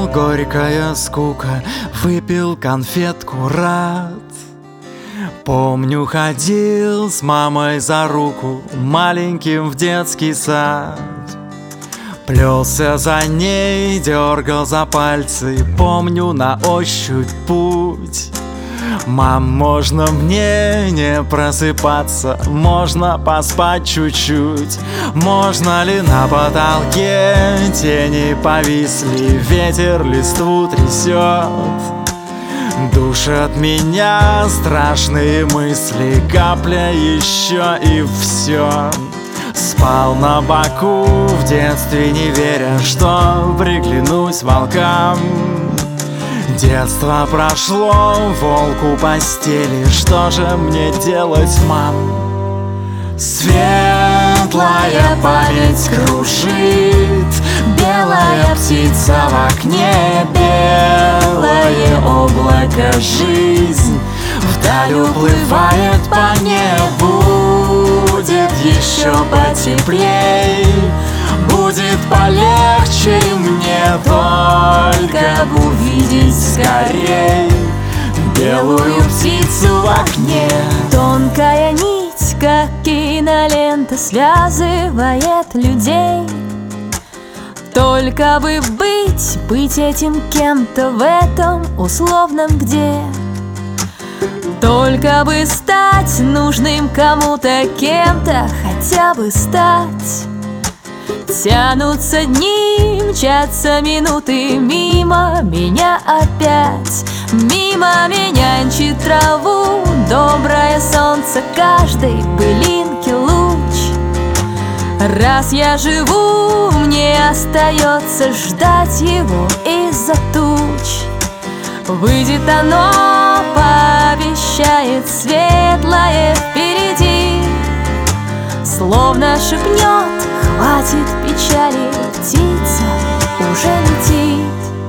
Ушел горькая скука, выпил конфетку, рад. Помню, ходил с мамой за руку маленьким в детский сад. Плелся за ней, дергал за пальцы, помню на ощупь путь. Мам, можно мне не просыпаться? Можно поспать чуть-чуть? Можно ли на потолке тени повисли? Ветер листву трясет. Душат меня страшные мысли, капля еще и все. Спал на боку в детстве, не веря, что приглянусь волкам. Детство прошло, волку постели, что же мне делать, мам? Светлая память кружит, белая птица в окне, белое облако, жизнь вдаль уплывает по небу. Будет еще потеплей, будет полегче мне, только бы увидеть скорей белую птицу в окне. Тонкая нить, как кинолента, связывает людей. Только бы быть этим кем-то в этом условном где. Только бы стать нужным кому-то кем-то, хотя бы стать. Тянутся дни, мчатся минуты мимо меня опять. Мимо меня нянчит траву доброе солнце каждой пылинки луч. Раз я живу, мне остается ждать его из-за туч. Выйдет оно, пообещает светлое впереди, словно шепнет: хватит печали, птица уже летит.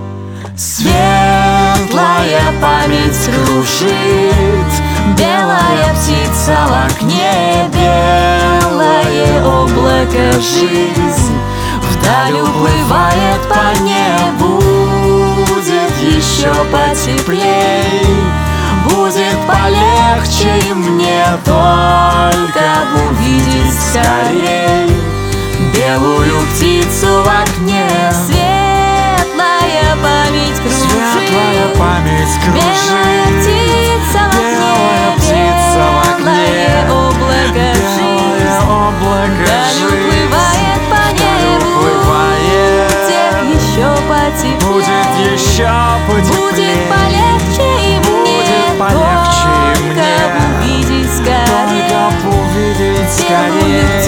Светлая память кружит, белая птица в окне, белое облако, жизнь вдаль уплывает по небу. Будет еще потеплей, будет полегче мне, только увидеть скорей белую птицу в окне. Светлая память кружит, светлая память белая кружит, птица в белая окне, птица в окне, белое облако, белое облако, вдаль жизнь уплывает по небу. уплывает. Будет еще потеплее, Будет еще потеплей, будет полегче и будет мне, полегче и только мне, увидеть скорее только увидеть белую скорее